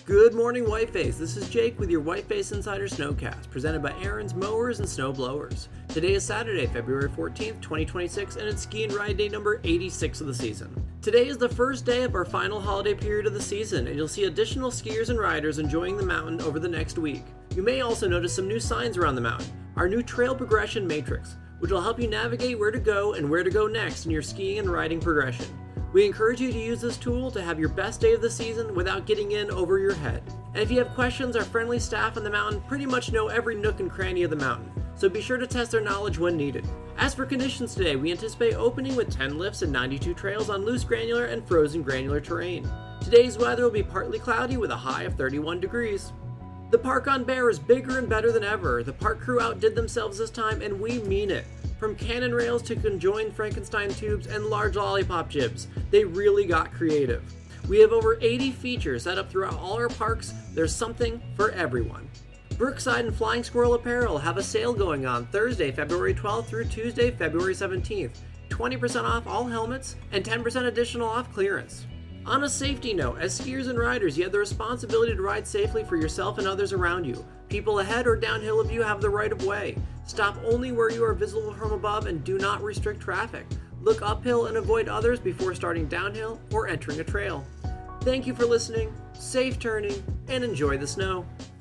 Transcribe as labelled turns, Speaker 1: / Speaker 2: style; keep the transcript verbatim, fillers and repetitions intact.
Speaker 1: Good morning, Whiteface. This is Jake with your Whiteface Insider Snowcast, presented by Aaron's Mowers and Snow Blowers. Today is Saturday, February fourteenth, twenty twenty-six, and it's ski and ride day number eighty-six of the season. Today is the first day of our final holiday period of the season, and you'll see additional skiers and riders enjoying the mountain over the next week. You may also notice some new signs around the mountain, our new trail progression matrix, which will help you navigate where to go and where to go next in your skiing and riding progression. We encourage you to use this tool to have your best day of the season without getting in over your head. And if you have questions, our friendly staff on the mountain pretty much know every nook and cranny of the mountain, so be sure to test their knowledge when needed. As for conditions today, we anticipate opening with ten lifts and ninety-two trails on loose granular and frozen granular terrain. Today's weather will be partly cloudy with a high of thirty-one degrees. The park on Bear is bigger and better than ever. The park crew outdid themselves this time, and we mean it. From cannon rails to conjoined Frankenstein tubes and large lollipop jibs, they really got creative. We have over eighty features set up throughout all our parks. There's something for everyone. Brookside and Flying Squirrel Apparel have a sale going on Thursday, February twelfth through Tuesday, February seventeenth. twenty percent off all helmets and ten percent additional off clearance. On a safety note, as skiers and riders, you have the responsibility to ride safely for yourself and others around you. People ahead or downhill of you have the right of way. Stop only where you are visible from above and do not restrict traffic. Look uphill and avoid others before starting downhill or entering a trail. Thank you for listening, safe turning, and enjoy the snow.